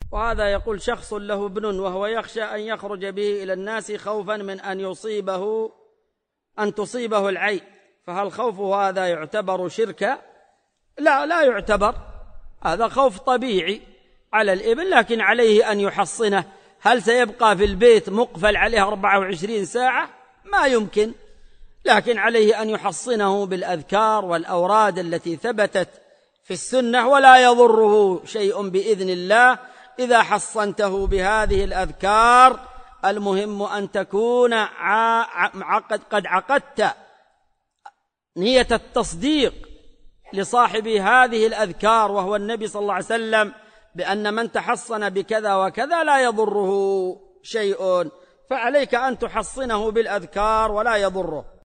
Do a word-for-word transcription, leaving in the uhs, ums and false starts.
وهذا يقول شخص له ابن وهو يخشى أن يخرج به إلى الناس خوفا من أن يصيبه أن تصيبه العين، فهل خوفه هذا يعتبر شركا؟ لا، لا يعتبر، هذا خوف طبيعي على الابن، لكن عليه أن يحصنه. هل سيبقى في البيت مقفل عليه أربعة وعشرين ساعة؟ ما يمكن، لكن عليه أن يحصنه بالأذكار والأوراد التي ثبتت في السنة، ولا يضره شيء بإذن الله إذا حصنته بهذه الأذكار. المهم أن تكون عقد قد عقدت نية التصديق لصاحب هذه الأذكار وهو النبي صلى الله عليه وسلم بأن من تحصن بكذا وكذا لا يضره شيء، فعليك أن تحصنه بالأذكار ولا يضره.